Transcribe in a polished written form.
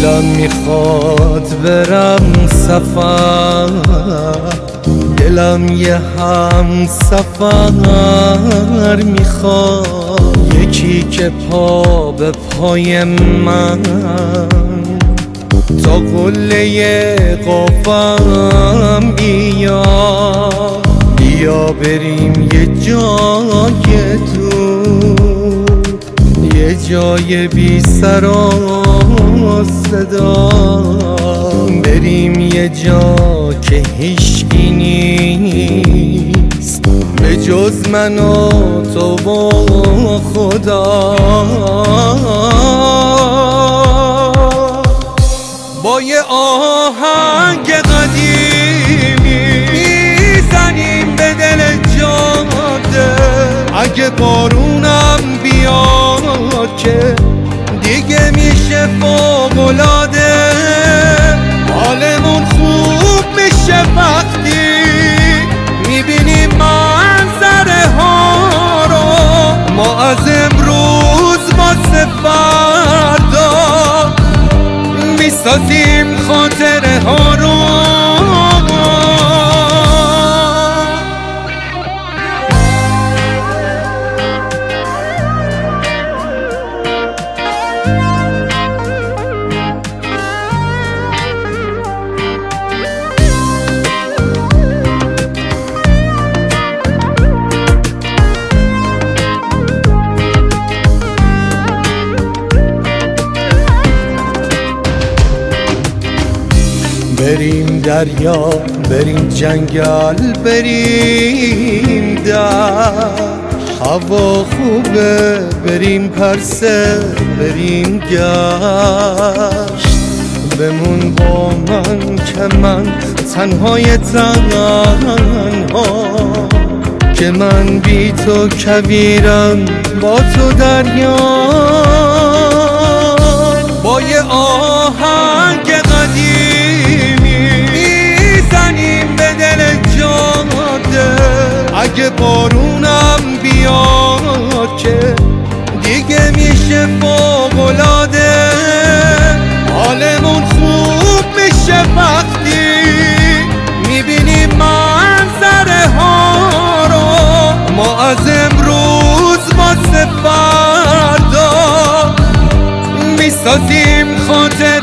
دلم میخواد برم سفر، دلم یه هم سفر میخواد، یکی که پا به پای من تا قله قافم بیا بریم یه جای دور، یه جای بی سر و صدا، بریم یه جا که هیچکی نیست به جز من و تو و خدا. با یه آهنگ قدیمی میزنیم به دل جاده، اگه بارونم بیاد که دیگه میشه فوق‌العاده، حالمون خوب میشه وقتی میبینیم منظره ها رو، ما از امروز واسه فردا میسازیم خاطره ها رو. بریم دریا، بریم جنگل، بریم در هوا خوبه، بریم پرسه، بریم گشت، بمون با من که من تنهای تنها، که من بی تو کویرم با تو دریا. با یه آهنگ اگه بارونم بیاد که دیگه میشه فوق‌العاده، حالمون خوب میشه وقتی میبینیم منظره ها رو، ما از امروز واسه فردا میسازیم خاطره